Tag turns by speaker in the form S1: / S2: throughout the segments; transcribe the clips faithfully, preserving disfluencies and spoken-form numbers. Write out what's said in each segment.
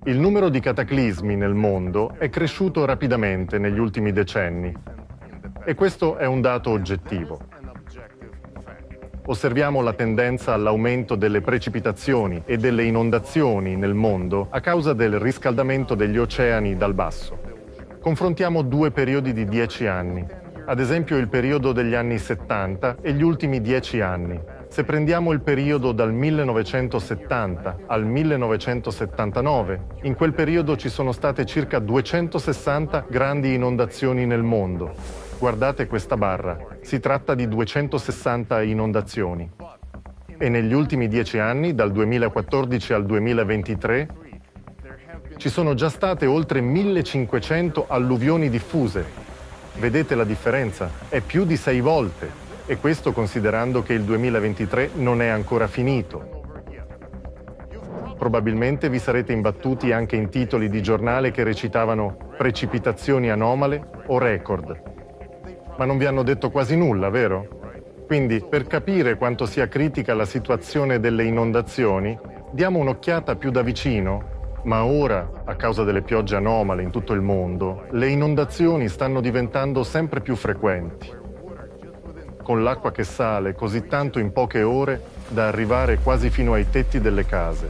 S1: Il numero di cataclismi nel mondo è cresciuto rapidamente negli ultimi decenni e questo è un dato oggettivo. Osserviamo la tendenza all'aumento delle precipitazioni e delle inondazioni nel mondo a causa del riscaldamento degli oceani dal basso. Confrontiamo due periodi di dieci anni, ad esempio il periodo degli anni settanta e gli ultimi dieci anni. Se prendiamo il periodo dal millenovecentosettanta al millenovecentosettantanove, in quel periodo ci sono state circa duecentosessanta grandi inondazioni nel mondo. Guardate questa barra, si tratta di duecentosessanta inondazioni. E negli ultimi dieci anni, dal duemilaquattordici al duemilaventitré, ci sono già state oltre millecinquecento alluvioni diffuse. Vedete la differenza? È più di sei volte. E questo considerando che il duemilaventitré non è ancora finito. Probabilmente vi sarete imbattuti anche in titoli di giornale che recitavano precipitazioni anomale o record. Ma non vi hanno detto quasi nulla, vero? Quindi, per capire quanto sia critica la situazione delle inondazioni, diamo un'occhiata più da vicino. Ma ora, a causa delle piogge anomale in tutto il mondo, le inondazioni stanno diventando sempre più frequenti, con l'acqua che sale così tanto in poche ore da arrivare quasi fino ai tetti delle case.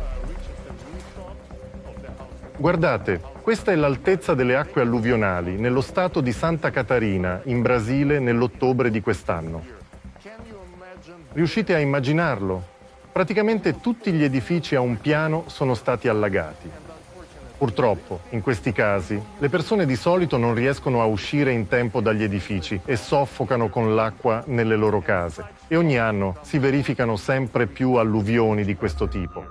S1: Guardate, questa è l'altezza delle acque alluvionali nello stato di Santa Catarina, in Brasile, nell'ottobre di quest'anno. Riuscite a immaginarlo? Praticamente tutti gli edifici a un piano sono stati allagati. Purtroppo, in questi casi, le persone di solito non riescono a uscire in tempo dagli edifici e soffocano con l'acqua nelle loro case. E ogni anno si verificano sempre più alluvioni di questo tipo.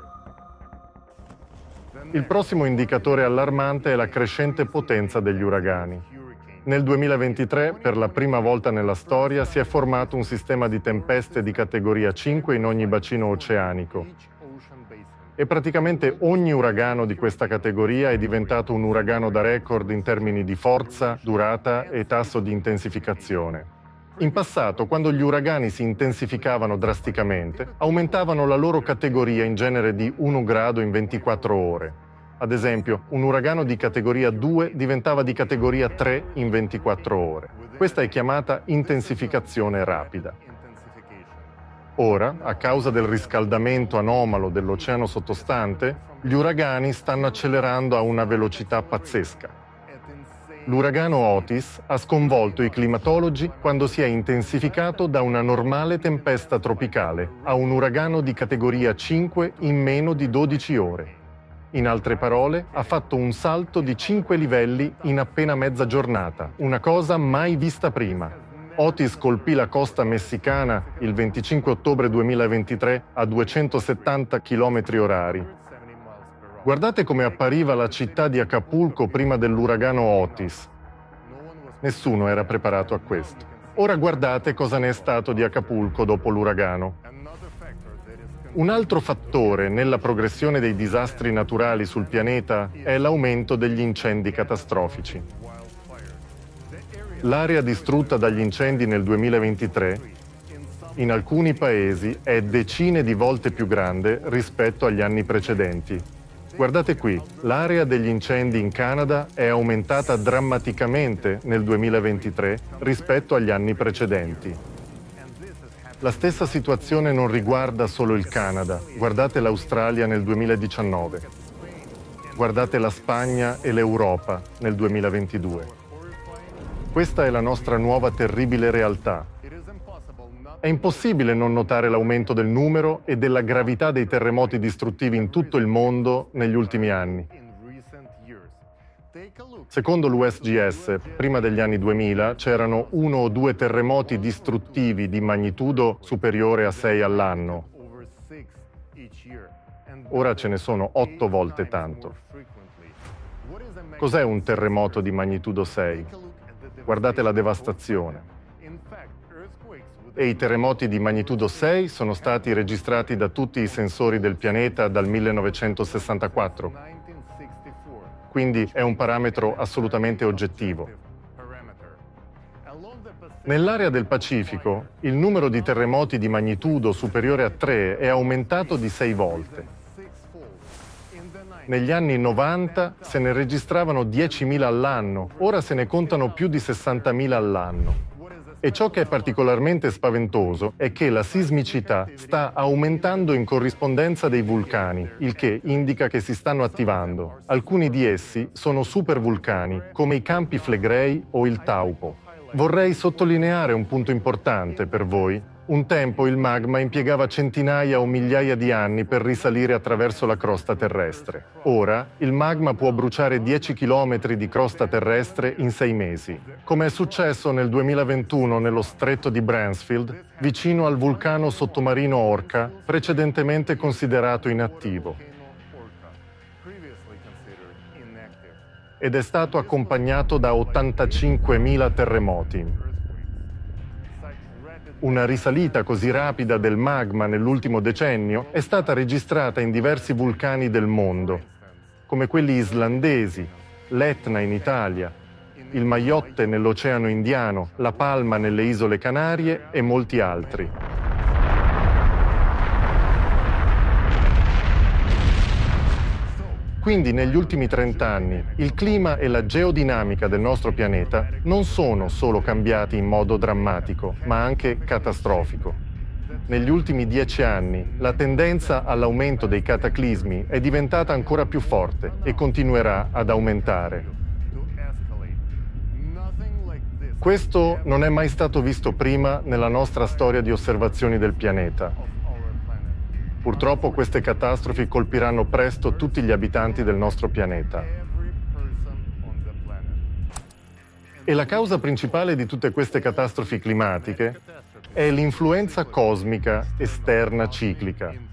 S1: Il prossimo indicatore allarmante è la crescente potenza degli uragani. Nel duemilaventitré, per la prima volta nella storia, si è formato un sistema di tempeste di categoria cinque in ogni bacino oceanico. E praticamente ogni uragano di questa categoria è diventato un uragano da record in termini di forza, durata e tasso di intensificazione. In passato, quando gli uragani si intensificavano drasticamente, aumentavano la loro categoria in genere di un grado in ventiquattro ore. Ad esempio, un uragano di categoria due diventava di categoria tre in ventiquattro ore. Questa è chiamata intensificazione rapida. Ora, a causa del riscaldamento anomalo dell'oceano sottostante, gli uragani stanno accelerando a una velocità pazzesca. L'uragano Otis ha sconvolto i climatologi quando si è intensificato da una normale tempesta tropicale a un uragano di categoria cinque in meno di dodici ore. In altre parole, ha fatto un salto di cinque livelli in appena mezza giornata, una cosa mai vista prima. Otis colpì la costa messicana il venticinque ottobre duemilaventitré a duecentosettanta chilometri orari. Guardate come appariva la città di Acapulco prima dell'uragano Otis. Nessuno era preparato a questo. Ora guardate cosa ne è stato di Acapulco dopo l'uragano. Un altro fattore nella progressione dei disastri naturali sul pianeta è l'aumento degli incendi catastrofici. L'area distrutta dagli incendi nel duemilaventitré in alcuni paesi è decine di volte più grande rispetto agli anni precedenti. Guardate qui, l'area degli incendi in Canada è aumentata drammaticamente nel duemilaventitré rispetto agli anni precedenti. La stessa situazione non riguarda solo il Canada. Guardate l'Australia nel duemiladiciannove. Guardate la Spagna e l'Europa nel duemilaventidue. Questa è la nostra nuova terribile realtà. È impossibile non notare l'aumento del numero e della gravità dei terremoti distruttivi in tutto il mondo negli ultimi anni. Secondo l'U S G S, prima degli anni duemila c'erano uno o due terremoti distruttivi di magnitudo superiore a sei all'anno. Ora ce ne sono otto volte tanto. Cos'è un terremoto di magnitudo sei? Guardate la devastazione. E i terremoti di magnitudo sei sono stati registrati da tutti i sensori del pianeta dal millenovecentosessantaquattro. Quindi è un parametro assolutamente oggettivo. Nell'area del Pacifico, il numero di terremoti di magnitudo superiore a tre è aumentato di sei volte. Negli anni novanta se ne registravano diecimila all'anno, ora se ne contano più di sessantamila all'anno. E ciò che è particolarmente spaventoso è che la sismicità sta aumentando in corrispondenza dei vulcani, il che indica che si stanno attivando. Alcuni di essi sono supervulcani, come i Campi Flegrei o il Taupo. Vorrei sottolineare un punto importante per voi. Un tempo il magma impiegava centinaia o migliaia di anni per risalire attraverso la crosta terrestre. Ora il magma può bruciare dieci chilometri di crosta terrestre in sei mesi, come è successo nel duemilaventuno nello stretto di Bransfield, vicino al vulcano sottomarino Orca, precedentemente considerato inattivo. Ed è stato accompagnato da ottantacinquemila terremoti. Una risalita così rapida del magma nell'ultimo decennio è stata registrata in diversi vulcani del mondo, come quelli islandesi, l'Etna in Italia, il Mayotte nell'Oceano Indiano, la Palma nelle Isole Canarie e molti altri. Quindi negli ultimi trent'anni il clima e la geodinamica del nostro pianeta non sono solo cambiati in modo drammatico, ma anche catastrofico. Negli ultimi dieci anni la tendenza all'aumento dei cataclismi è diventata ancora più forte e continuerà ad aumentare. Questo non è mai stato visto prima nella nostra storia di osservazioni del pianeta. Purtroppo queste catastrofi colpiranno presto tutti gli abitanti del nostro pianeta. E la causa principale di tutte queste catastrofi climatiche è l'influenza cosmica esterna ciclica.